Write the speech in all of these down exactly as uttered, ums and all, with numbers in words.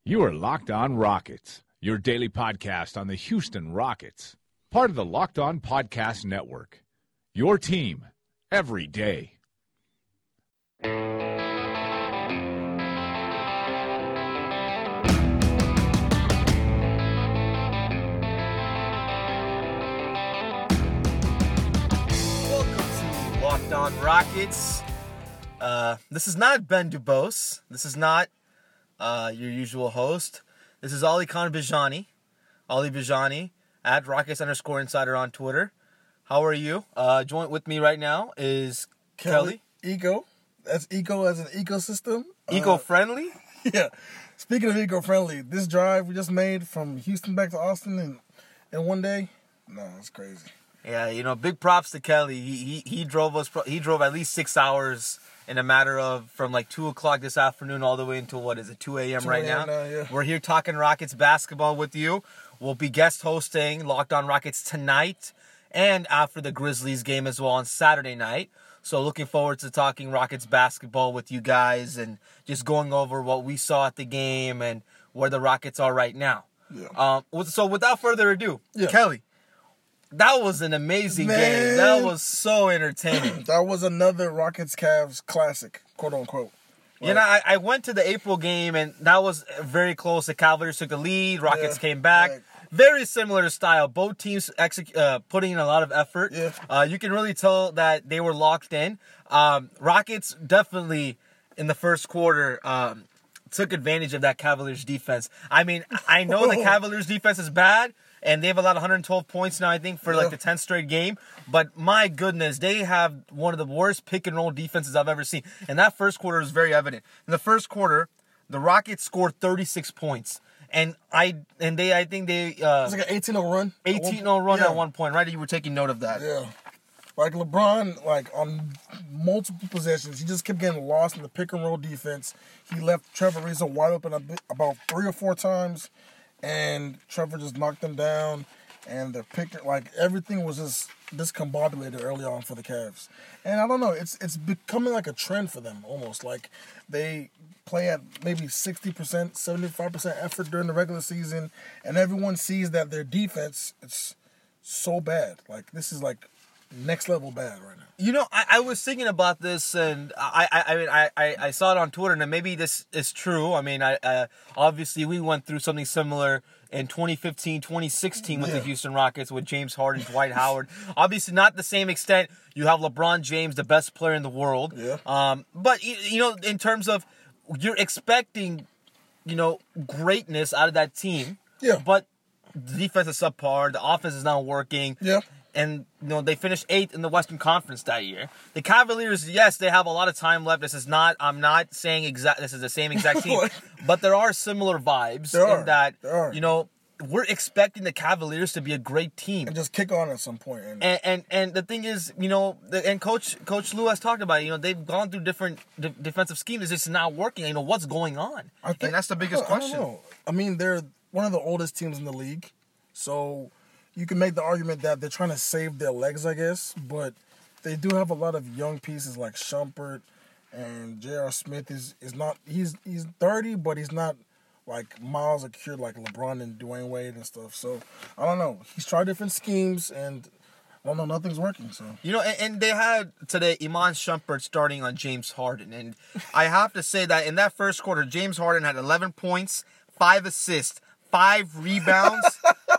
You are Locked On Rockets, your daily podcast on the Houston Rockets, part of the Locked On Podcast Network. Your team every day. Welcome to Locked On Rockets. Uh, this is not Ben Dubose. This is not uh, your usual host. This is Ali Khan Bijani. Ali Bijani at Rockets underscore Insider on Twitter. How are you? Uh, joint with me right now is Kelly. Kelly. Eco. That's eco as an ecosystem. Eco-friendly? Uh, yeah. Speaking of eco-friendly, this drive we just made from Houston back to Austin in, in one day, no, it's crazy. Yeah, you know, big props to Kelly. He he, he drove us. He drove at least six hours in a matter of from like two o'clock this afternoon all the way until what is it two a.m. right now. now yeah. We're here talking Rockets basketball with you. We'll be guest hosting Locked On Rockets tonight and after the Grizzlies game as well on Saturday night. So looking forward to talking Rockets basketball with you guys and just going over what we saw at the game and where the Rockets are right now. Yeah. Um. So without further ado, Yeah. Kelly. That was an amazing Man. game. That was so entertaining. That was another Rockets Cavs classic, quote unquote. You know, I, I went to the April game, and that was very close. The Cavaliers took the lead. Rockets Yeah, came back. right. Very similar style. Both teams exec- uh, putting in a lot of effort. Yeah. Uh, you can really tell that they were locked in. Um, Rockets definitely, in the first quarter, um, took advantage of that Cavaliers defense. I mean, I know the Cavaliers defense is bad, and they've allowed one hundred twelve points now, I think, for like Yeah. the tenth straight game. But my goodness, they have one of the worst pick and roll defenses I've ever seen. And that first quarter was very evident. In the first quarter, the Rockets scored thirty-six points. And I and they I think they uh It's like an eighteen oh run. eighteen oh run Yeah. at one point, right? You were taking note of that. Yeah. Like LeBron, like on multiple possessions, he just kept getting lost in the pick and roll defense. He left Trevor Ariza wide open a bit, about three or four times, and Trevor just knocked him down. And the pick, like everything was just discombobulated early on for the Cavs. And I don't know, it's it's becoming like a trend for them almost. Like they play at maybe sixty percent, seventy-five percent effort during the regular season, and everyone sees that their defense it's so bad. Like this is like next level bad right now. You know, I, I was thinking about this, and I, I, I mean, I, I, I saw it on Twitter, and maybe this is true. I mean, I, uh, obviously we went through something similar in twenty fifteen, twenty sixteen with Yeah. the Houston Rockets with James Harden, Dwight Howard. Obviously, not the same extent. You have LeBron James, the best player in the world. Yeah. Um, but you, you know, in terms of you're expecting, you know, greatness out of that team. Yeah. But the defense is subpar. The offense is not working. Yeah. And, you know, they finished eighth in the Western Conference that year. The Cavaliers, yes, they have a lot of time left. This is not, I'm not saying exact, this is the same exact team. But there are similar vibes There are. in that, There are. you know, we're expecting the Cavaliers to be a great team. And just kick on at some point. And, And, and and the thing is, you know, the, and Coach Coach Lou has talked about it. You know, they've gone through different de- defensive schemes. It's just not working. You know, what's going on? I think, and that's the biggest I don't question. know. I mean, they're one of the oldest teams in the league. So you can make the argument that they're trying to save their legs, I guess. But they do have a lot of young pieces like Shumpert and J R. Smith is, is not, he's he's thirty, but he's not like miles secured like LeBron and Dwayne Wade and stuff. So I don't know. He's tried different schemes and I don't know, nothing's working. So You know, and, and they had today Iman Shumpert starting on James Harden. And I have to say that in that first quarter, James Harden had eleven points, five assists, five rebounds,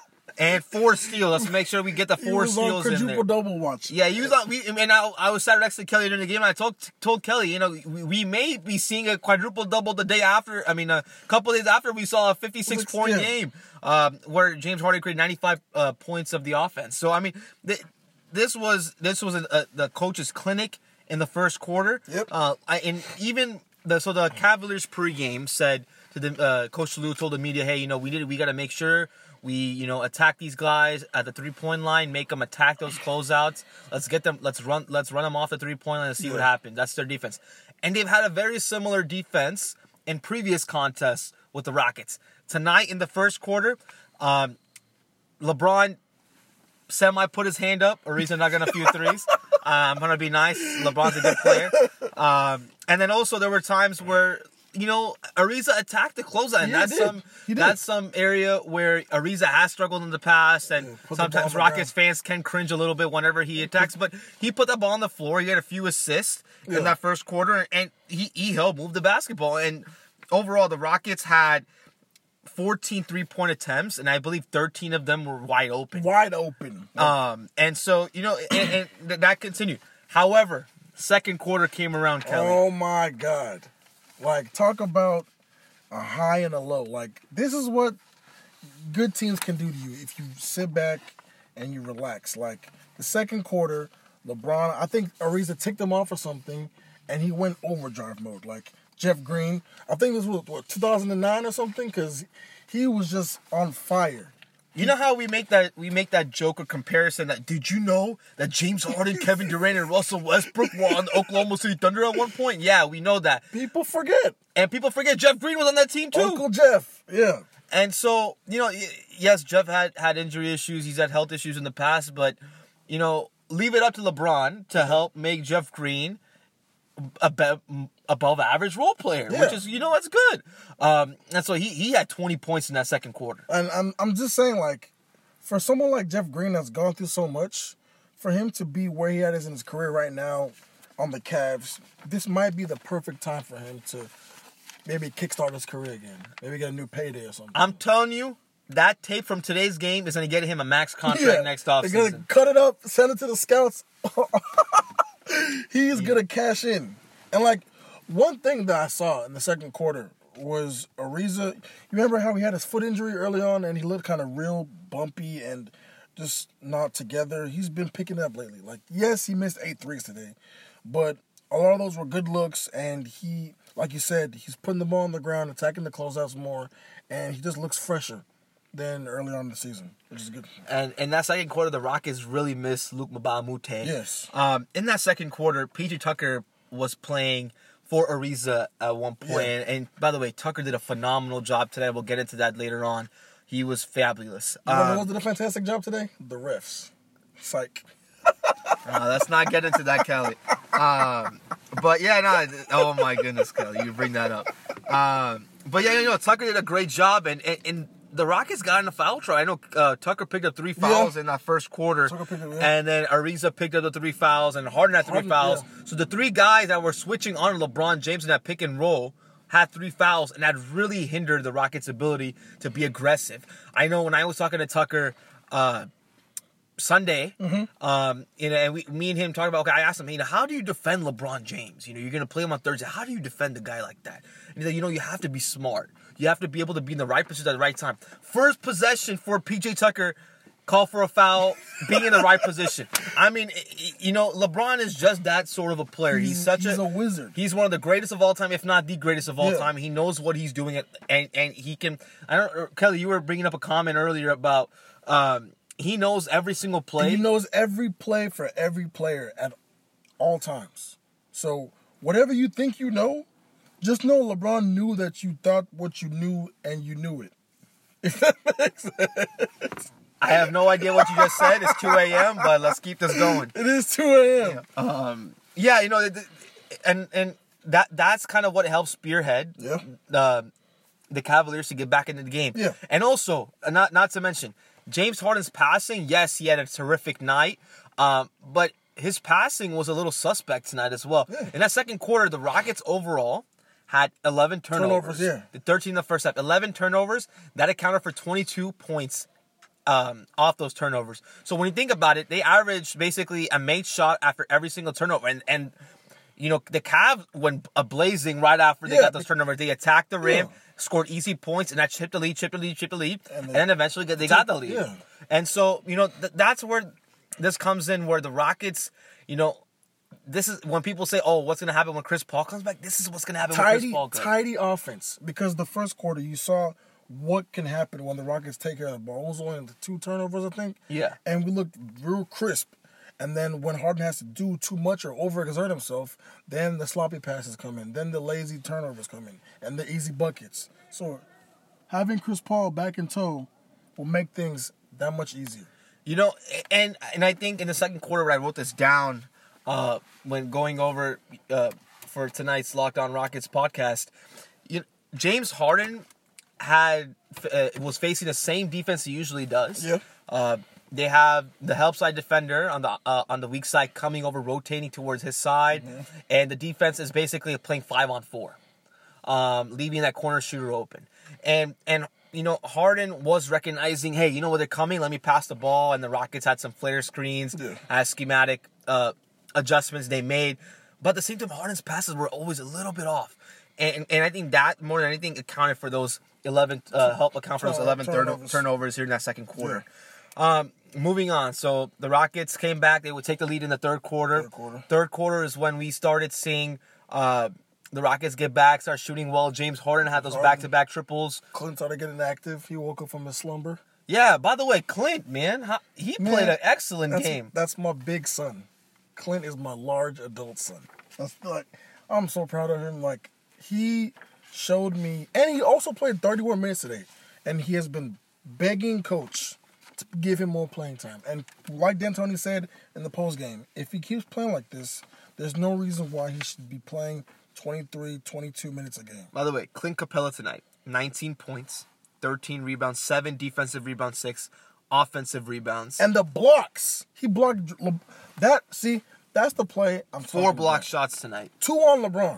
and four steals. Let's make sure we get the he four was on steals in there. quadruple double watch. Yeah, he was on. We, and I, I was sat next to Kelly during the game. And I told told Kelly, you know, we, we may be seeing a quadruple double the day after. I mean, a couple days after we saw a fifty-six point Yeah. game um, where James Harden created ninety-five uh, points of the offense. So I mean, th- this was this was a, a, the coach's clinic in the first quarter. Yep. Uh, I, and even the so the Cavaliers pregame said to the uh, Coach Lou told the media, hey, you know, we did we got to make sure. We, you know, attack these guys at the three-point line, make them attack those closeouts. Let's get them, let's run let's run them off the three-point line and see Yeah. what happens. That's their defense. And they've had a very similar defense in previous contests with the Rockets. Tonight in the first quarter, um, LeBron semi put his hand up, or reason not going to few threes. Uh, I'm going to be nice. LeBron's a good player. Um, and then also there were times where you know, Ariza attacked the closeout, and Yeah, that's he did. some He did. that's some area where Ariza has struggled in the past, and Yeah, put the sometimes ball on the Rockets ground. fans can cringe a little bit whenever he attacks. But he put the ball on the floor. He had a few assists Yeah. in that first quarter, and he he helped move the basketball. And overall, the Rockets had fourteen three-point attempts, and I believe thirteen of them were wide open. Wide open. Um, and so you know, and, and th- that continued. However, second quarter came around, Kelly. Oh my God. Like, talk about a high and a low. Like, this is what good teams can do to you if you sit back and you relax. Like, the second quarter, LeBron, I think Ariza ticked him off or something, and he went overdrive mode. Like, Jeff Green, I think this was, what, two thousand nine or something? Because he was just on fire. You know how we make that we make that joke or comparison that did you know that James Harden, Kevin Durant, and Russell Westbrook were on the Oklahoma City Thunder at one point? Yeah, we know that. People forget. And people forget Jeff Green was on that team too. Uncle Jeff, yeah. And so, you know, y- yes, Jeff had, had injury issues. He's had health issues in the past, but, you know, leave it up to LeBron to help make Jeff Green a be- above average role player, Yeah. which is, you know, that's good. Um, and so he, he had twenty points in that second quarter. And I'm I'm just saying, like, for someone like Jeff Green that's gone through so much, for him to be where he at is in his career right now on the Cavs, this might be the perfect time for him to maybe kickstart his career again. Maybe get a new payday or something. I'm telling you, that tape from today's game is going to get him a max contract next They're gonna offseason. cut it up, send it to the scouts. He's gonna cash in. And like one thing that I saw in the second quarter was Ariza. You remember how he had his foot injury early on, and he looked kind of real bumpy and just not together. He's been picking it up lately. Like, yes, he missed eight threes today, but a lot of those were good looks. And he, like you said, he's putting the ball on the ground, attacking the closeouts more, and he just looks fresher than early on in the season, which is good. And in that second quarter, the Rockets really missed Luke Mbamute. Yes. Um, in that second quarter, P J Tucker was playing for Ariza at one point. Yeah. And, and by the way, Tucker did a phenomenal job today. We'll get into that later on. He was fabulous. You know Um, who did a fantastic job today? The refs. Psych. Uh, let's not get into that, Kelly. Um, but yeah, no. Oh my goodness, Kelly, you bring that up. Um, but yeah, you know, Tucker did a great job, and, and, and the Rockets got in a foul trouble. I know uh, Tucker picked up three fouls Yeah. in that first quarter, Tucker picked up, yeah. and then Ariza picked up the three fouls, and Harden had three Harden, fouls. yeah. So the three guys that were switching on LeBron James in that pick and roll had three fouls, and that really hindered the Rockets' ability to be aggressive. I know when I was talking to Tucker uh, Sunday, Mm-hmm. um, you know, and we, me and him talked about. Okay, I asked him, you know, how do you defend LeBron James? You know, you're going to play him on Thursday. How do you defend a guy like that? And he's like, you know, you have to be smart. You have to be able to be in the right position at the right time. First possession for P J Tucker, call for a foul, being in the right position. I mean, you know, LeBron is just that sort of a player. He's, He's- such he's a wizard. He's one of the greatest of all time, if not the greatest of all Yeah. time. He knows what he's doing, and and he can. I don't, Kelly, you were bringing up a comment earlier about um, he knows every single play. And he knows every play for every player at all times. So whatever you think you know, just know LeBron knew that you thought what you knew and you knew it. If that makes sense. I have no idea what you just said. It's two a.m., but let's keep this going. It is two a.m. Um, yeah, you know, th- th- and and that that's kind of what helps spearhead Yeah. the the Cavaliers to get back into the game. Yeah. And also, uh, not not to mention, James Harden's passing. Yes, he had a terrific night, um, but his passing was a little suspect tonight as well. Yeah. In that second quarter, the Rockets overall had eleven turnovers. Turnovers, yeah. The thirteen in the first half. eleven turnovers. That accounted for twenty-two points um, off those turnovers. So when you think about it, they averaged basically a made shot after every single turnover. And, and you know, the Cavs went a blazing right after they Yeah. got those turnovers. They attacked the rim, Yeah. scored easy points, and that chipped the lead, chipped the lead, chipped the lead. And And, they- then eventually they got the lead. Yeah. And so, you know, th- that's where this comes in, where the Rockets, you know, this is when people say, oh, what's going to happen when Chris Paul comes back? This is what's going to happen when Chris Tidy, Paul comes. tidy offense. Because the first quarter, you saw what can happen when the Rockets take care of the ball. It was only the two turnovers, I think. Yeah. And we looked real crisp. And then when Harden has to do too much or overexert himself, then the sloppy passes come in. Then the lazy turnovers come in. And the easy buckets. So having Chris Paul back in tow will make things that much easier. You know, and and I think in the second quarter, when I wrote this down, uh, when going over uh, for tonight's Locked On Rockets podcast, James Harden had uh, was facing the same defense he usually does. Yeah. Uh, they have the help side defender on the uh, on the weak side coming over, rotating towards his side, mm-hmm. and the defense is basically playing five on four, um, leaving that corner shooter open. And and you know Harden was recognizing, hey, you know what, they're coming. Let me pass the ball. And the Rockets had some flare screens, yeah. as schematic uh, adjustments they made. But at the same time, Harden's passes were always a little bit off, and and I think that more than anything accounted for those eleven uh, help account for those eleven turnovers. turnovers here in that second quarter. Yeah. Um, moving on, so the Rockets came back. They would take the lead in the third quarter. Third quarter, third quarter is when we started seeing uh, the Rockets get back, start shooting well. James Harden had those Harden. back-to-back triples. Clint started getting active. He woke up from his slumber. Yeah. By the way, Clint, man, how, he man, played an excellent that's, game. That's my big son. Clint is my large adult son. That's like, I'm so proud of him. Like, he showed me, and he also played thirty-one minutes today, and he has been begging coach to give him more playing time. And like D'Antoni said in the post game, if he keeps playing like this, there's no reason why he should be playing twenty-three, twenty-two minutes a game. By the way, Clint Capella tonight, nineteen points, thirteen rebounds, seven defensive rebounds, six offensive rebounds, and the blocks. He blocked that. See. That's the play I'm talking Four block about. shots tonight. Two on LeBron.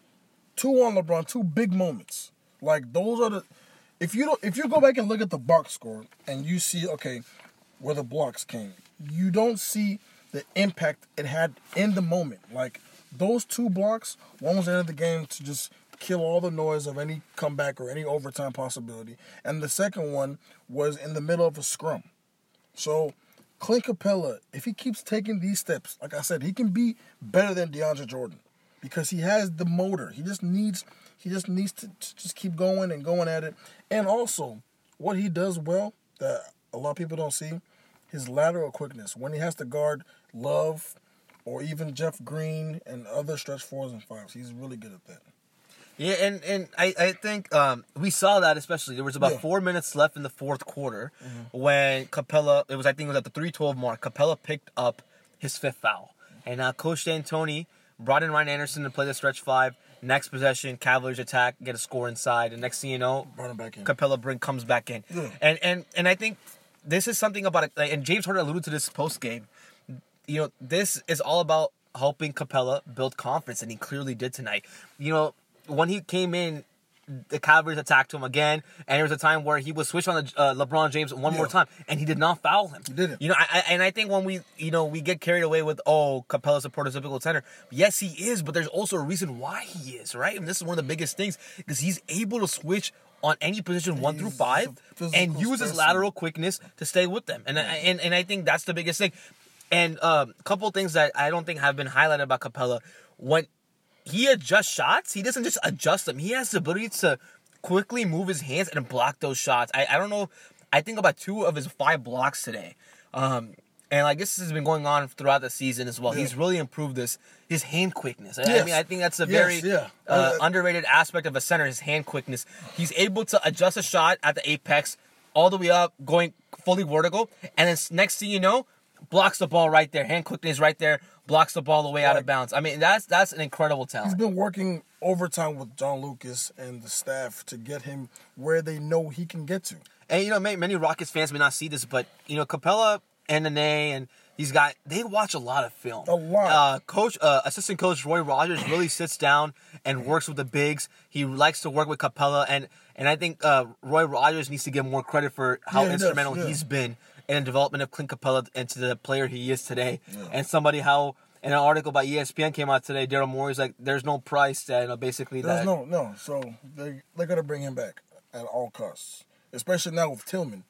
Two on LeBron. Two big moments. Like, those are the... If you don't, if you go back and look at the box score and you see, okay, where the blocks came, you don't see the impact it had in the moment. Like, those two blocks, one was the end of the game to just kill all the noise of any comeback or any overtime possibility. And the second one was in the middle of a scrum. So... Clint Capella, if he keeps taking these steps, like I said, he can be better than DeAndre Jordan because he has the motor. He just needs he just needs to, to just keep going and going at it. And also, what he does well that a lot of people don't see, his lateral quickness. When he has to guard Love or even Jeff Green and other stretch fours and fives, he's really good at that. Yeah, and, and I, I think um, we saw that especially. There was about yeah. four minutes left in the fourth quarter mm-hmm. when Capella, it was I think it was at the three twelve mark, Capella picked up his fifth foul. And uh, Coach D'Antoni brought in Ryan Anderson to play the stretch five. Next possession, Cavaliers attack, get a score inside. And next thing you know, brought him back in. Capella bring, comes back in. Yeah. And, and and I think this is something about it. And James Harden alluded to this post-game. You know, this is all about helping Capella build confidence, and he clearly did tonight. You know, when he came in, the Cavaliers attacked him again, and there was a time where he was switched on the, uh, LeBron James one yeah. more time, and he did not foul him. He didn't. You know, I, I, and I think when we, you know, we get carried away with, oh, Capella's a prototypical center. Yes, he is, but there's also a reason why he is, right? And this is one of the biggest things, because he's able to switch on any position one he's through five and use his lateral quickness to stay with them. And, yeah. I, and, and I think that's the biggest thing. And a um, couple of things that I don't think have been highlighted about Capella. When he adjusts shots, he doesn't just adjust them. He has the ability to quickly move his hands and block those shots. I, I don't know. I think about two of his five blocks today. Um, and like this has been going on throughout the season as well. Yeah. He's really improved this, his hand quickness. Yes. I mean, I think that's a very yes, yeah. uh, uh, underrated aspect of a center, his hand quickness. He's able to adjust a shot at the apex all the way up, going fully vertical. And then next thing you know, blocks the ball right there. Hand quickness right there. Blocks the ball away like, out of bounds. I mean, that's that's an incredible talent. He's been working overtime with John Lucas and the staff to get him where they know he can get to. And, you know, many, many Rockets fans may not see this, but, you know, Capella and Nene and these guys, they watch a lot of film. A lot. Uh, coach, uh, assistant coach Roy Rogers really sits down and works with the bigs. He likes to work with Capella. And, and I think uh, Roy Rogers needs to get more credit for how yeah, instrumental does, yeah. he's been in the development of Clint Capella into the player he is today. Yeah. And somebody how, in an article by E S P N came out today, Daryl Morey's like, there's no price that, you know, basically There's that. no, no. So they, they're going to bring him back at all costs, especially now with Tillman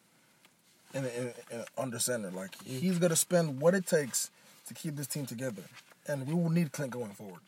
in, in, in under center. Like, he's going to spend what it takes to keep this team together. And we will need Clint going forward.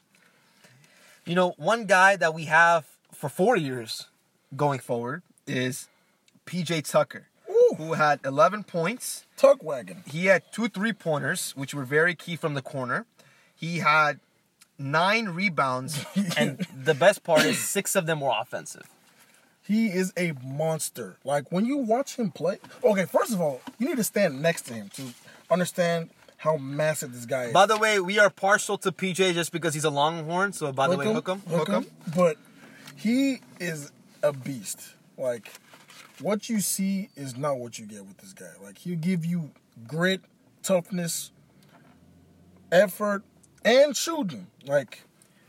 You know, one guy that we have for four years going forward is P J Tucker. Who had eleven points. Tuck wagon. He had two three-pointers, which were very key from the corner. He had nine rebounds, and the best part is six of them were offensive. He is a monster. Like, when you watch him play... Okay, first of all, you need to stand next to him to understand how massive this guy is. By the way, we are partial to P J just because he's a Longhorn, so by the hook way, him, hook him, hook hook him. him. But he is... a beast. Like, what you see is not what you get with this guy. Like, he'll give you grit, toughness, effort, and shooting. Like,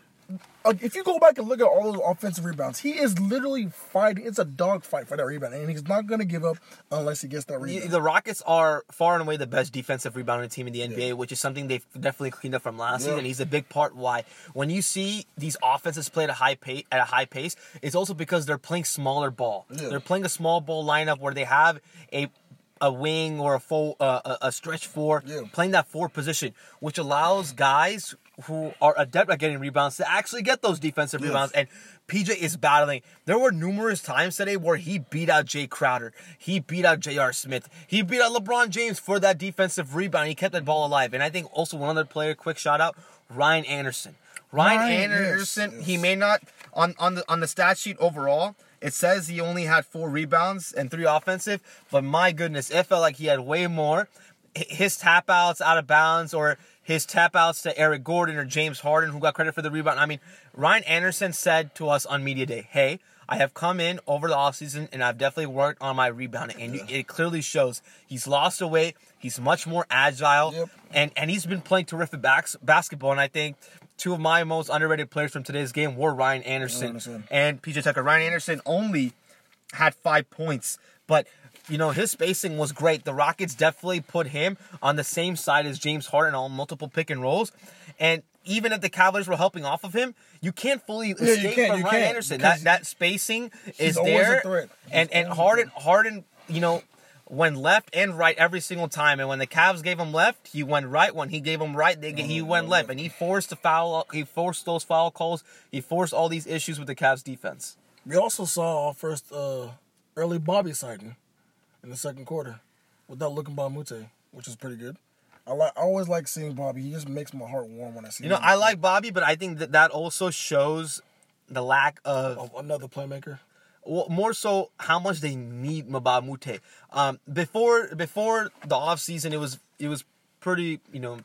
like, if you go back and look at all those offensive rebounds, he is literally fighting. It's a dog fight for that rebound, and he's not going to give up unless he gets that rebound. The Rockets are far and away the best defensive rebounding team in the N B A, yeah. which is something they've definitely cleaned up from last yeah. season. He's a big part why when you see these offenses play at a high pace, at a high pace, it's also because they're playing smaller ball. Yeah. They're playing a small ball lineup where they have a a wing or a full uh, a stretch four, yeah. playing that four position, which allows guys who are adept at getting rebounds to actually get those defensive yes. rebounds. And P J is battling. There were numerous times today where he beat out Jay Crowder. He beat out J R. Smith. He beat out LeBron James for that defensive rebound. He kept that ball alive. And I think also one other player, quick shout out, Ryan Anderson. Ryan, Ryan Anderson, yes, yes. he may not, on, on the on the stat sheet overall, it says he only had four rebounds and three offensive, but my goodness, it felt like he had way more. His tap outs out of bounds or his tap outs to Eric Gordon or James Harden, who got credit for the rebound. I mean, Ryan Anderson said to us on Media Day, hey, I have come in over the offseason and I've definitely worked on my rebounding. And yeah. it clearly shows. He's lost the weight. He's much more agile. Yep. And, and he's been playing terrific backs, basketball. And I think two of my most underrated players from today's game were Ryan Anderson, Anderson. and P J Tucker. Ryan Anderson only had five points, but you know his spacing was great. The Rockets definitely put him on the same side as James Harden on multiple pick and rolls, and even if the Cavaliers were helping off of him, you can't fully yeah, escape from Ryan can't, Anderson. That that spacing is there, and and Harden Harden, you know. went left and right every single time, and when the Cavs gave him left, he went right. When he gave him right, they, he went left, and he forced the foul. He forced those foul calls. He forced all these issues with the Cavs defense. We also saw our first uh, early Bobby sighting in the second quarter without looking Mbah-a-Moute, which is pretty good. I like. I always like seeing Bobby. He just makes my heart warm when I see him. You know, him. I like Bobby, but I think that that also shows the lack of, of another playmaker. Well, more so how much they need Mbah-a-Moute. Um, before before the offseason, it was it was pretty, you know,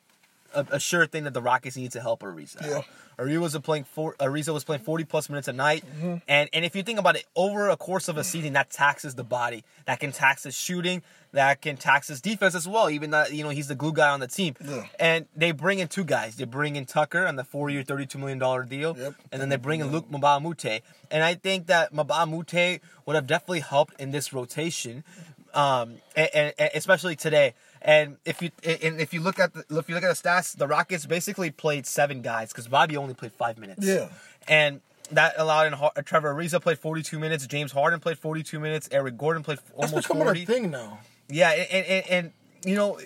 a, a sure thing that the Rockets need to help Ariza. Yeah. Ariza was playing four, Ariza was playing forty plus minutes a night, mm-hmm. and and if you think about it, over a course of a season, that taxes the body. That can tax his shooting. That can tax his defense as well. Even that, you know, he's the glue guy on the team. Yeah. And they bring in two guys. They bring in Tucker on the four-year, thirty-two million dollars deal, yep. and then they bring in Luke Mbah-a-Moute. And I think that Mbah-a-Moute would have definitely helped in this rotation, um, and, and, and especially today. And if you and if you look at the if you look at the stats, the Rockets basically played seven guys because Bobby only played five minutes. Yeah, and that allowed in Trevor Ariza played forty-two minutes, James Harden played forty-two minutes, Eric Gordon played almost That's becoming forty. A thing now. Yeah, and, and and you know,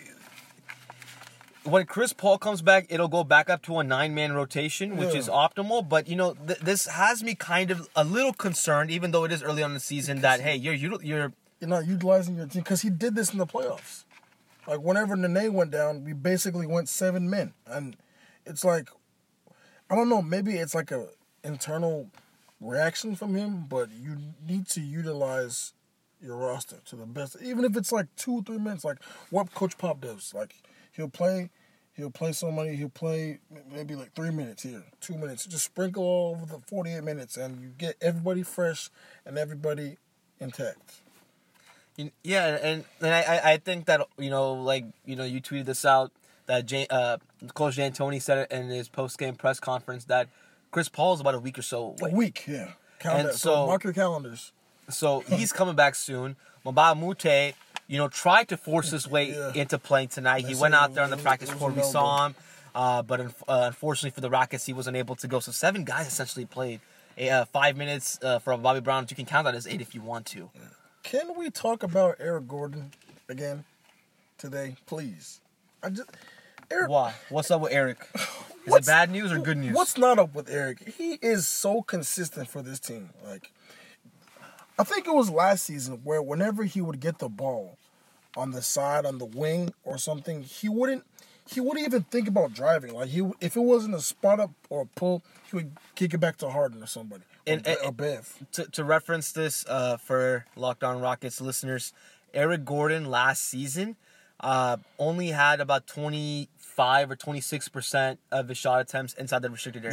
when Chris Paul comes back, it'll go back up to a nine-man rotation, which yeah. is optimal. But you know, th- this has me kind of a little concerned, even though it is early on in the season. Because that hey, you're you're you're you're not utilizing your team because he did this in the playoffs. Like whenever Nene went down, we basically went seven men, and it's like I don't know, maybe it's like a internal reaction from him, but you need to utilize your roster to the best, even if it's like two, three minutes, like what Coach Pop does. Like he'll play, he'll play somebody, he'll play maybe like three minutes here, two minutes, just sprinkle all over the forty-eight minutes, and you get everybody fresh and everybody intact. Yeah, and and I I think that you know like you know you tweeted this out that Jay, uh, Coach D'Antoni said it in his post game press conference that Chris Paul is about a week or so away. A week, yeah. Count and that. so mark your calendars. So he's coming back soon. Mbah-a-Moute, you know, tried to force his way yeah. into playing tonight. He went out there on the practice court. We saw him. Uh, but uh, unfortunately for the Rockets, he wasn't able to go. So seven guys essentially played. Uh, five minutes uh, for Bobby Brown. You can count that as eight if you want to. Can we talk about Eric Gordon again today, please? I just Eric. Why? What's up with Eric? Is it bad news or good news? What's not up with Eric? He is so consistent for this team. Like, I think it was last season where whenever he would get the ball on the side, on the wing or something, he wouldn't he wouldn't even think about driving. Like he, if it wasn't a spot up or a pull, he would kick it back to Harden or somebody. And, or, or Bev. To, to reference this uh, for Locked On Rockets listeners, Eric Gordon last season uh, only had about twenty-five or twenty-six percent of his shot attempts inside the restricted area. Yeah.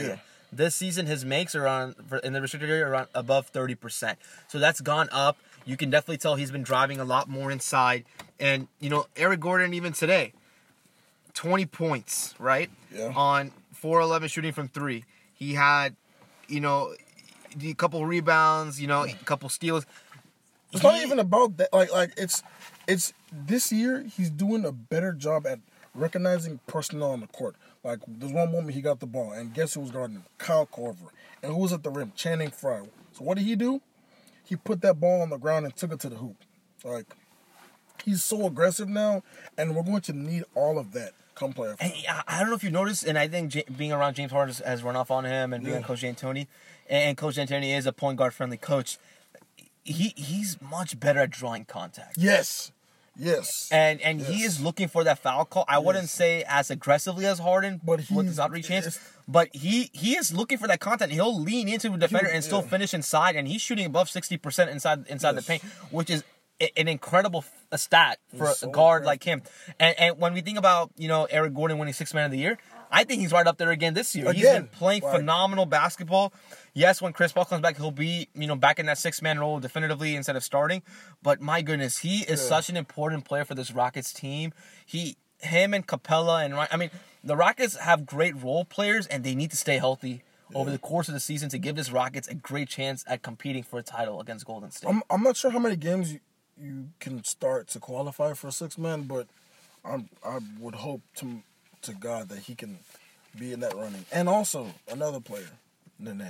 This season, his makes are on in the restricted area around above thirty percent. So that's gone up. You can definitely tell he's been driving a lot more inside. And, you know, Eric Gordon, even today, twenty points, right? Yeah. On four eleven shooting from three. He had, you know, a couple rebounds, you know, a couple steals. It's He- not even about that. Like, like it's, it's this year he's doing a better job at recognizing personnel on the court. Like, there's one moment he got the ball, and guess who was guarding him? Kyle Korver. And who was at the rim? Channing Frye. So what did he do? He put that ball on the ground and took it to the hoop. Like, he's so aggressive now, and we're going to need all of that come playoff. And I I don't know if you noticed, and I think J- being around James Harden has, has run off on him, and being Yeah. on Coach D'Antoni, and Coach D'Antoni is a point guard friendly coach. He he's much better at drawing contact. Yes. Yes. And and he Yes. is looking for that foul call. I wouldn't say as aggressively as Harden, But with he's- his outreach hands. it's- But he he is looking for that contact. He'll lean into a defender He- and still yeah. finish inside, and he's shooting above sixty percent inside inside Yes. the paint, which is a- an incredible f- a stat for He's a so guard aggressive. like him. And and when we think about, you know, Eric Gordon winning Sixth Man of the Year, I think he's right up there again this year. He's Again, been playing like- phenomenal basketball. Yes, when Chris Paul comes back, he'll be, you know, back in that six-man role definitively instead of starting. But my goodness, he is Yeah. such an important player for this Rockets team. He, him and Capella and Ryan, I mean, the Rockets have great role players, and they need to stay healthy over the course of the season to give this Rockets a great chance at competing for a title against Golden State. I'm I'm not sure how many games you, you can start to qualify for a six man, but I'm I would hope to to God that he can be in that running. And also another player, Nene.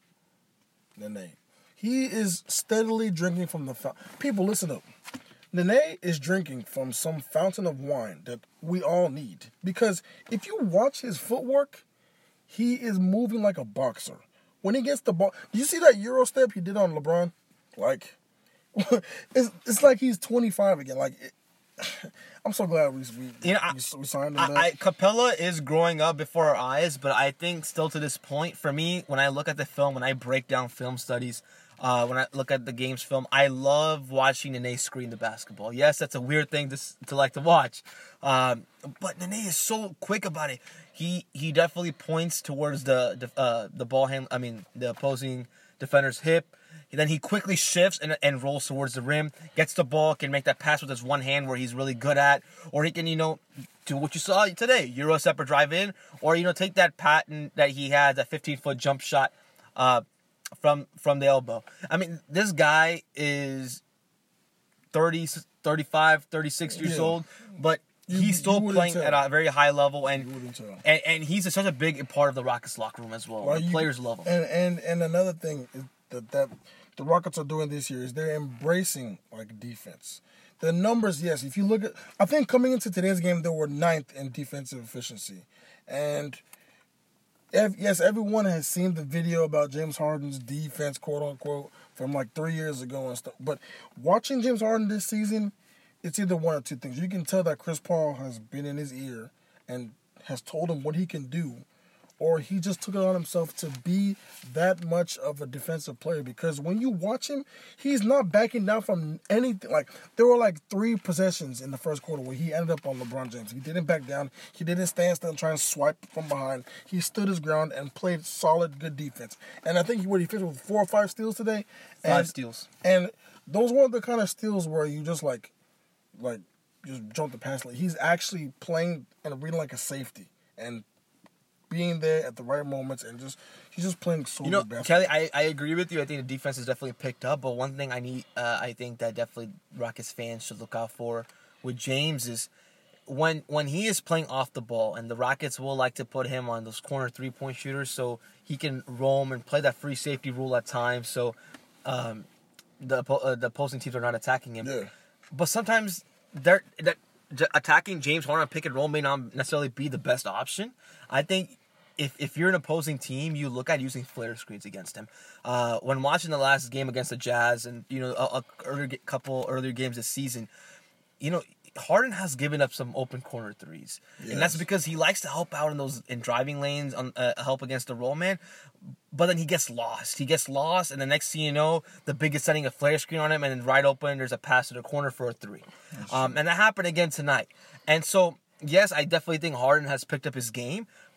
Nene. He is steadily drinking from the fountain. People, listen up. Nene is drinking from some fountain of wine that we all need. Because if you watch his footwork, he is moving like a boxer. When he gets the ball, did you see that Euro step he did on LeBron? Like, it's it's like he's twenty-five again. Like, it, I'm so glad we we, You know, I- we, we signed him. I, I, back. Capella is growing up before our eyes, but I think still to this point, for me, when I look at the film, when I break down film studies, uh, when I look at the game's film, I love watching Nene screen the basketball. Yes, that's a weird thing to, s- to like to watch, um, but Nene is so quick about it. He he definitely points towards the the, uh, the ball hand. I mean, the opposing defender's hip. Then he quickly shifts and, and rolls towards the rim, gets the ball, can make that pass with his one hand where he's really good at, or he can, you know, do what you saw today, Euro step or drive in, or, you know, take that patent that he had, that fifteen-foot jump shot uh, from from the elbow. I mean, this guy is thirty, thirty-five, thirty-six years Yeah. old, but You- he's still you wouldn't playing tell. at a very high level, and You wouldn't tell. and, and he's such a big part of the Rockets locker room as well. Well, the you- players love him. And and and another thing is that that the Rockets are doing this year is they're embracing like defense. The numbers, yes. If you look at, I think coming into today's game, they were ninth in defensive efficiency, and ev- yes, everyone has seen the video about James Harden's defense, quote unquote, from like three years ago and stuff. But watching James Harden this season, it's either one or two things. You can tell that Chris Paul has been in his ear and has told him what he can do, or he just took it on himself to be that much of a defensive player. Because when you watch him, he's not backing down from anything. Like, there were like three possessions in the first quarter where he ended up on LeBron James. He didn't back down. He didn't stand still and try and swipe from behind. He stood his ground and played solid, good defense. And I think he what he finished with four or five steals today. Five And- steals. And those weren't the kind of steals where you just like, like, just jump the pass. Like, he's actually playing and reading like a safety and being there at the right moments, and just he's just playing so You know, good basketball. Kelly, I, I agree with you. I think the defense is definitely picked up. But one thing I need, uh, I think that definitely Rockets fans should look out for with James is when when he is playing off the ball, and the Rockets will like to put him on those corner three point shooters, so he can roam and play that free safety rule at times. So um, the oppo- uh, the opposing teams are not attacking him. Yeah. But sometimes they're that j- attacking James Harden on pick and roll may not necessarily be the best option. I think if if you're an opposing team, you look at using flare screens against him. Uh, when watching the last game against the Jazz, and you know a, a earlier, couple earlier games this season, you know Harden has given up some open corner threes, and that's Yes. because he likes to help out in those in driving lanes on uh, help against the roll man. But then he gets lost. He gets lost, and the next thing you know, the big is setting a flare screen on him, and then right open, there's a pass to the corner for a three. Um, and that happened again tonight. And so, yes, I definitely think Harden has picked up his game,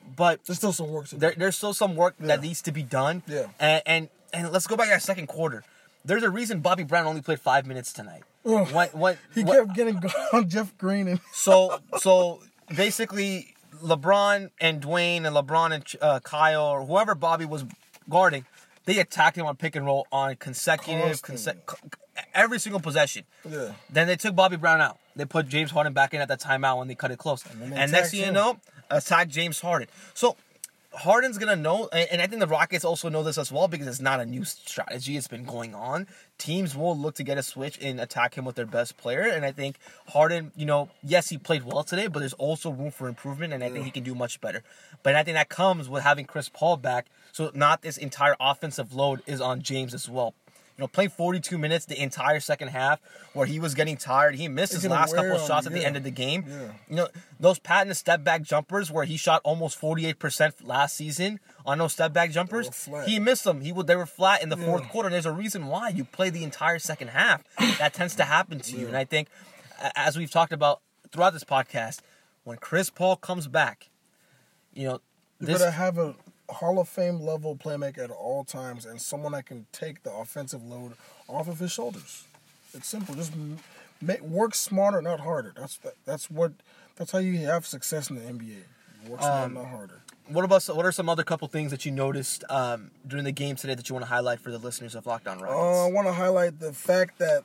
but there's still some work to do. There, there's still some work Yeah. that needs to be done. Yeah. And, and and let's go back to that second quarter. There's a reason Bobby Brown only played five minutes tonight. Ugh. What, what, he what, kept getting on Jeff Green. And so so basically, LeBron and Dwayne and LeBron and uh, Kyle or whoever Bobby was guarding, they attacked him on pick and roll on consecutive, conse- every single possession. Yeah. Then they took Bobby Brown out. They put James Harden back in at that timeout when they cut it close. And, and next thing you him. know, attack James Harden. So Harden's going to know, and I think the Rockets also know this as well because it's not a new strategy. It's been going on. Teams will look to get a switch and attack him with their best player. And I think Harden, you know, yes, he played well today, but there's also room for improvement, and I think he can do much better. But I think that comes with having Chris Paul back, so not this entire offensive load is on James as well. You know, playing forty-two minutes the entire second half where he was getting tired. He missed It's his gonna last wear couple on shots you, at the yeah. end of the game. Yeah. You know, those patent step back jumpers where he shot almost forty-eight percent last season on those step back jumpers. flat. He missed them. He would, they were flat in the Yeah. fourth quarter. And there's a reason why you play the entire second half. That tends to happen to you. And I think, a- as we've talked about throughout this podcast, when Chris Paul comes back, you know, You this gotta have a Hall of Fame level playmaker at all times, and someone that can take the offensive load off of his shoulders. It's simple. Just m- make, work smarter, not harder. That's that's what that's how you have success in the N B A. Work smarter, Um, not harder. What about what are some other couple things that you noticed um, during the game today that you want to highlight for the listeners of Locked On Uh, I Rockets? want to highlight the fact that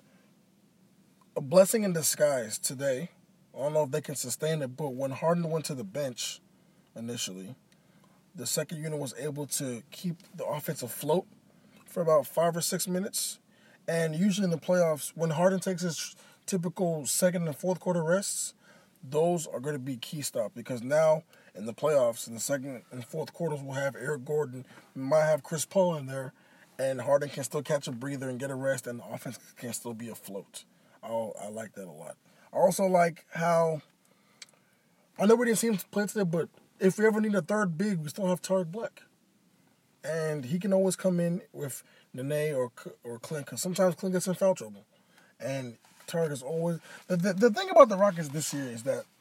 a blessing in disguise today. I don't know if they can sustain it, but when Harden went to the bench initially, the second unit was able to keep the offense afloat for about five or six minutes. And usually in the playoffs, when Harden takes his typical second and fourth quarter rests, those are going to be key stops because now in the playoffs, in the second and fourth quarters, we'll have Eric Gordon, we might have Chris Paul in there, and Harden can still catch a breather and get a rest, and the offense can still be afloat. Oh, I like that a lot. I also like how, I know we didn't see him play today, but if we ever need a third big, we still have Tariq Black. And he can always come in with Nene or or Clint, because sometimes Clint gets in foul trouble. And Tariq is always... The, the, the thing about the Rockets this year is that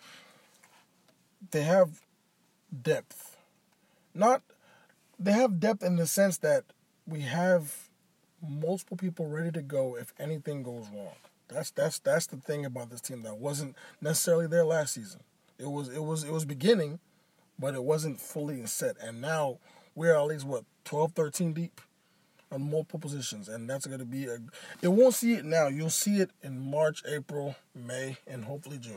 they have depth. Not... They have depth in the sense that we have multiple people ready to go if anything goes wrong. That's that's that's the thing about this team that wasn't necessarily there last season. It was it was it was beginning, but it wasn't fully set. And now we're at least what twelve, thirteen deep on multiple positions, and that's going to be a. It won't see it now. You'll see it in March, April, May, and hopefully June.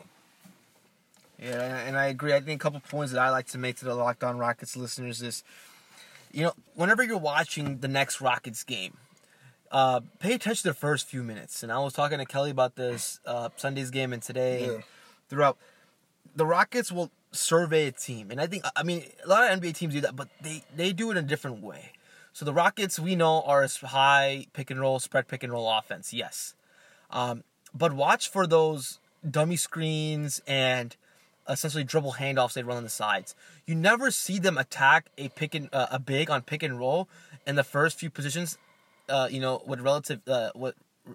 Yeah, and I agree. I think a couple points that I like to make to the Locked On Rockets listeners is, you know, whenever you're watching the next Rockets game, uh, pay attention to the first few minutes. And I was talking to Kelly about this uh, Sunday's game and today Yeah. and throughout. The Rockets will survey a team. And I think, I mean, a lot of N B A teams do that, but they, they do it in a different way. So the Rockets, we know, are a high pick and roll, spread pick and roll offense, yes. Um, but watch for those dummy screens and essentially dribble handoffs they run on the sides. You never see them attack a pick and uh, a big on pick and roll in the first few positions. Uh, you know, with relative uh, with,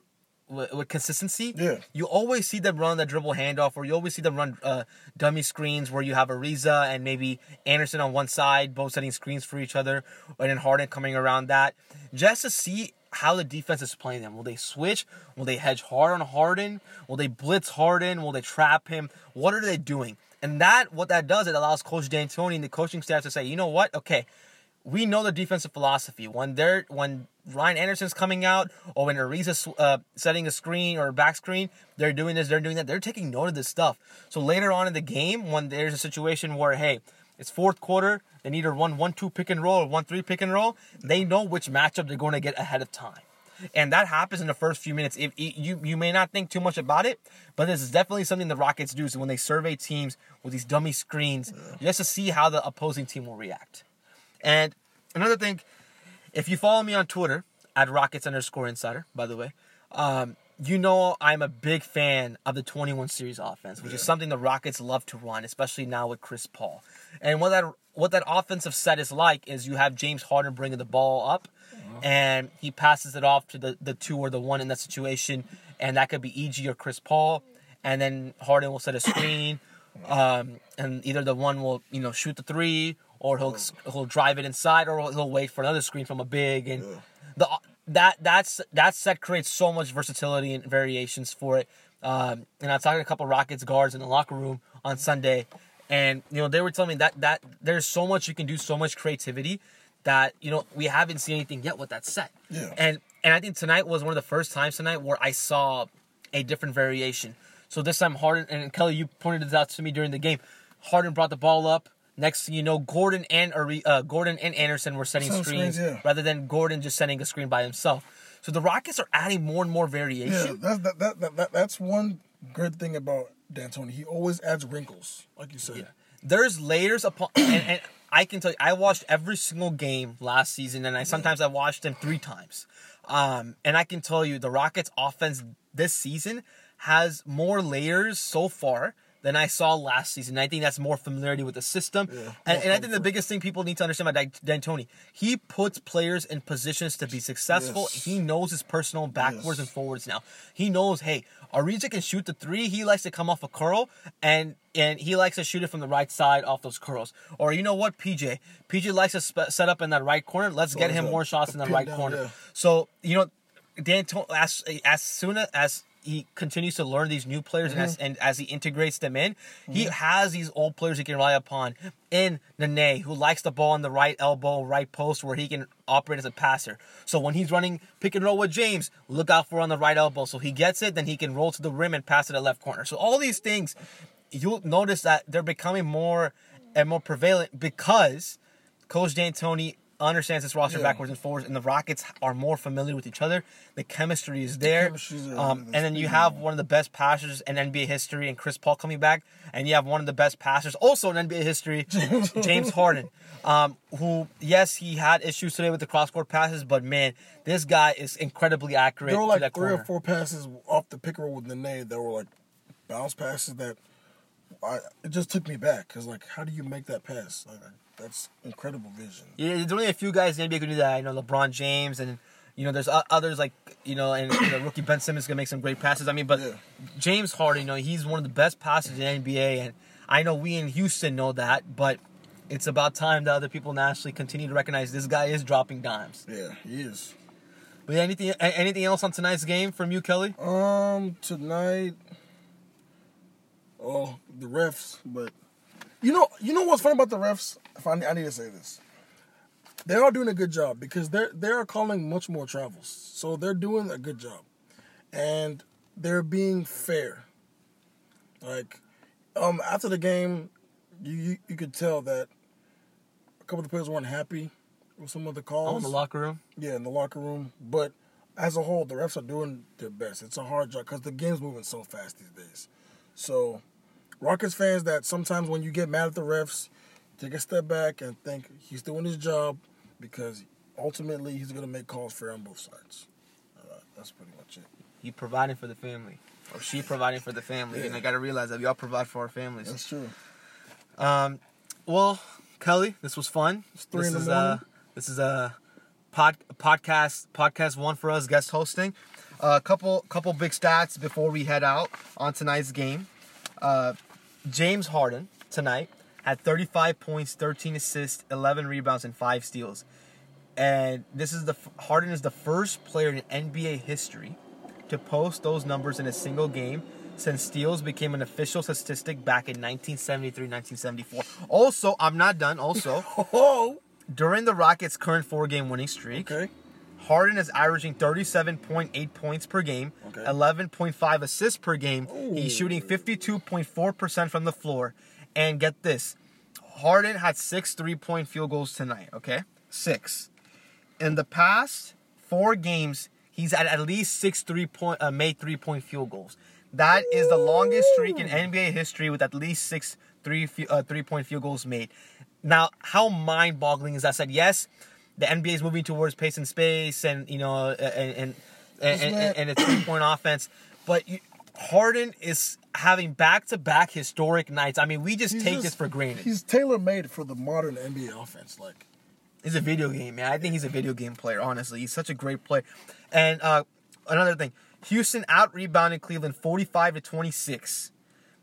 with with consistency. Yeah. You always see them run that dribble handoff, or you always see them run uh, dummy screens where you have Ariza and maybe Anderson on one side, both setting screens for each other, and then Harden coming around that, just to see how the defense is playing them. Will they switch? Will they hedge hard on Harden? Will they blitz Harden? Will they trap him? What are they doing? And that, what that does, it allows Coach D'Antoni and the coaching staff to say, you know what? Okay, we know the defensive philosophy. When they're when Ryan Anderson's coming out, or when Ariza's uh, setting a screen or a back screen, they're doing this, they're doing that. They're taking note of this stuff. So later on in the game, when there's a situation where, hey, it's fourth quarter, they need to run one two pick and roll or one three pick and roll, they know which matchup they're going to get ahead of time. And that happens in the first few minutes. If you you may not think too much about it, but this is definitely something the Rockets do. So when they survey teams with these dummy screens, just to see how the opposing team will react. And another thing, if you follow me on Twitter, at Rockets underscore Insider, by the way, um, you know I'm a big fan of the twenty-one series offense, which is something the Rockets love to run, especially now with Chris Paul. And what that what that offensive set is like is you have James Harden bringing the ball up, and he passes it off to the, the two or the one in that situation, and that could be E G or Chris Paul, and then Harden will set a screen, Um, and either the one will, you know, shoot the three, or he'll he'll drive it inside, or he'll wait for another screen from a big. And Yeah. the that that's that set creates so much versatility and variations for it. Um, and I was talking to a couple Rockets guards in the locker room on Sunday, and you know they were telling me that that there's so much you can do, so much creativity that you know we haven't seen anything yet with that set. Yeah. And and I think tonight was one of the first times tonight where I saw a different variation. So this time Harden and Kelly, you pointed this out to me during the game. Harden brought the ball up. Next thing you know, Gordon and uh, Gordon and Anderson were setting Some screens, screens, yeah. rather than Gordon just setting a screen by himself. So the Rockets are adding more and more Yeah, variation. that's that, that, that, that that's one good thing about D'Antoni. He always adds wrinkles, like you said. Yeah. There's layers upon, and, and I can tell you, I watched every single game last season, and I sometimes I watched them three times. Um, and I can tell you, the Rockets' offense this season has more layers so far than I saw last season. I think that's more familiarity with the system. Yeah. And, and I think the biggest thing people need to understand about D'Antoni, he puts players in positions to be successful. Yes. He knows his personal backwards Yes. and forwards now. He knows, hey, Ariza can shoot the three. He likes to come off a curl, and and he likes to shoot it from the right side off those curls. Or you know what, P J? P J likes to sp- set up in that right corner. Let's get him a- more shots a in the pin right down, corner. yeah. So, you know, D'Antoni, as, as soon as he continues to learn these new players Mm-hmm. and, as, and as he integrates them in, he has these old players he can rely upon in Nene, who likes the ball on the right elbow, right post, where he can operate as a passer. So when he's running pick and roll with James, look out for on the right elbow. So he gets it, then he can roll to the rim and pass to the left corner. So all these things, you'll notice that they're becoming more and more prevalent because Coach D'Antoni understands his roster Yeah. backwards and forwards, and the Rockets are more familiar with each other. The chemistry is there. chemistry's there. Um, That's and then you big. have one of the best passers in N B A history, and Chris Paul coming back, and you have one of the best passers also in N B A history, James Harden, um, who, yes, he had issues today with the cross-court passes, but man, this guy is incredibly accurate There were to like that three corner. or four passes off the pick and roll with Nene that were like bounce passes that I it just took me back because like how do you make that pass? Like, that's incredible vision. Yeah, there's only a few guys in the N B A who can do that. I know LeBron James, and you know there's o- others like you know, and you know, rookie Ben Simmons can make some great passes. I mean, but Yeah. James Harden, you know, he's one of the best passers in the N B A, and I know we in Houston know that, but it's about time that other people nationally continue to recognize this guy is dropping dimes. Yeah, he is. But yeah, anything a- anything else on tonight's game from you, Kelly? Um, tonight, oh, the refs, but you know, you know what's funny about the refs? If I, I need to say this, they are doing a good job because they're they are calling much more travels, so they're doing a good job, and they're being fair. Like, um, after the game, you you, you could tell that a couple of the players weren't happy with some of the calls. Oh, in the locker room. Yeah, in the locker room. But as a whole, the refs are doing their best. It's a hard job because the game's moving so fast these days. So, Rockets fans that sometimes when you get mad at the refs, take a step back and think he's doing his job because ultimately he's going to make calls fair on both sides. Uh, that's pretty much it. He providing for the family, or she providing for the family, and I got to realize that we all provide for our families. That's true. Um, well, Kelly, this was fun. three this in the is morning. uh this is a pod podcast podcast one for us, guest hosting. A uh, couple couple big stats before we head out on tonight's game. Uh, James Harden tonight had thirty-five points, thirteen assists, eleven rebounds, and five steals. And this is the Harden is the first player in N B A history to post those numbers in a single game since steals became an official statistic back in nineteen seventy-three nineteen seventy-four. Also, I'm not done. Also, Oh, during the Rockets' current four-game winning streak, okay. Harden is averaging thirty-seven point eight points per game, Okay. eleven point five assists per game. Ooh. He's shooting fifty-two point four percent from the floor. And get this, Harden had six three-point field goals tonight, okay? Six. In the past four games, he's at at least six three-point uh, made three-point field goals. That is the longest streak in N B A history with at least six three uh, three-point field goals made. Now, how mind-boggling is that? Said yes, the N B A is moving towards pace and space, and you know, and and and, and, and a three-point offense. But you, Harden is having back-to-back historic nights. I mean, we just He's take just- this for granted. He's tailor-made for the modern N B A offense. Like, He's a video game, man. I think he's a video game player, honestly. He's such a great player. And uh, another thing, Houston out-rebounded Cleveland forty-five to twenty-six.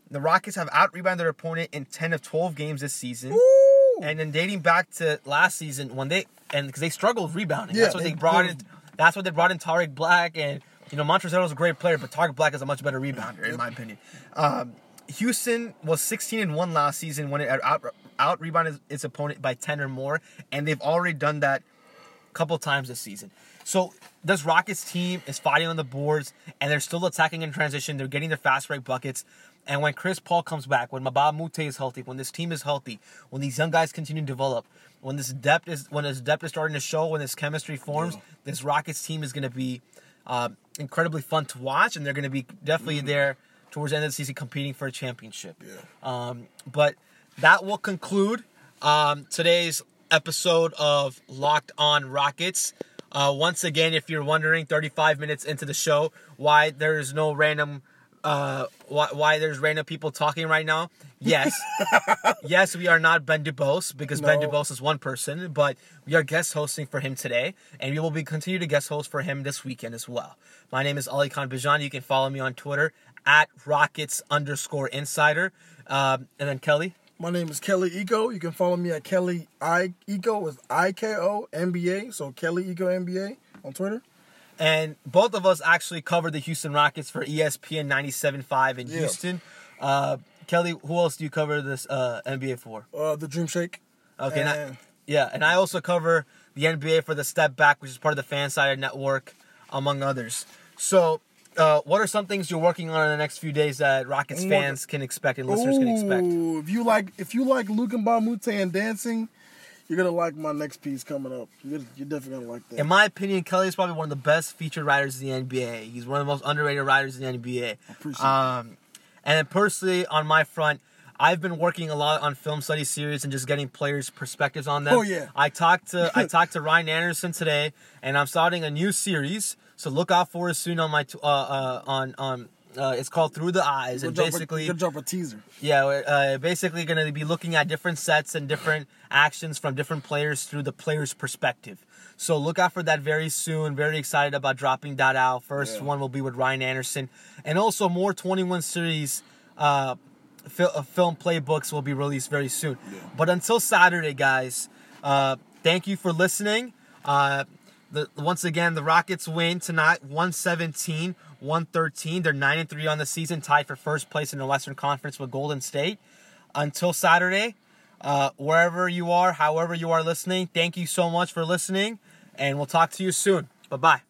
the Rockets have out-rebounded their opponent in ten of twelve games this season. Woo! And then dating back to last season when they and because they struggled rebounding. Yeah, that's what they, they- brought they- in. That's what they brought in Tariq Black, and you know Montrezl is a great player, but Tariq Black is a much better rebounder in my opinion. Um, Houston was sixteen and one last season when it out out rebounded its opponent by ten or more, and they've already done that a couple times this season. So this Rockets team is fighting on the boards, and they're still attacking in transition. They're getting their fast break buckets. And when Chris Paul comes back, when Mbah a Moute is healthy, when this team is healthy, when these young guys continue to develop, when this depth is when this depth is starting to show, when this chemistry forms, yeah. this Rockets team is going to be uh, incredibly fun to watch, and they're going to be definitely mm-hmm. there towards the end of the season competing for a championship. Yeah. Um, but that will conclude um, today's episode of Locked On Rockets. Uh, once again, if you're wondering, thirty-five minutes into the show, why there's no random, uh, why, why there's random people talking right now. Yes, yes, we are not Ben Dubose because No. Ben Dubose is one person, but we are guest hosting for him today, and we will be continue to guest host for him this weekend as well. My name is Ali Khan Bijani. You can follow me on Twitter at Rockets underscore Insider, um, and then Kelly. My name is Kelly Iko. You can follow me at Kelly I Iko with I K O N B A. So Kelly Iko N B A on Twitter. And both of us actually covered the Houston Rockets for E S P N ninety-seven point five in Yeah. Houston. Uh, Kelly, who else do you cover this uh, N B A for? Uh, the Dream Shake. Okay, and I, And- yeah, and I also cover the N B A for the Step Back, which is part of the Fansided Network, among others. So, uh, what are some things you're working on in the next few days that Rockets I'm fans can expect and listeners can expect? Ooh, if you like, if you like Luke and Mbah a Moute and dancing, you're gonna like my next piece coming up. You're, you're definitely gonna like that. In my opinion, Kelly is probably one of the best featured writers in the N B A. He's one of the most underrated writers in the N B A. Appreciate um, And then personally, on my front, I've been working a lot on film study series and just getting players' perspectives on them. Oh, yeah. I talked to I talked to Ryan Anderson today, and I'm starting a new series. So look out for it soon on my t- uh, uh on on. Uh, it's called Through the Eyes, Good and drop a- basically, good drop a teaser. yeah, we're uh, basically going to be looking at different sets and different actions from different players through the player's perspective. So look out for that very soon. Very excited about dropping that out. First Yeah. one will be with Ryan Anderson, and also more twenty-one series uh, fil- uh, film playbooks will be released very soon. Yeah. But until Saturday, guys, uh, thank you for listening. Uh, the, once again, the Rockets win tonight, one seventeen, one thirteen. They're nine and three on the season, tied for first place in the Western Conference with Golden State. Until Saturday, uh, wherever you are, however you are listening, thank you so much for listening, and we'll talk to you soon. Bye-bye.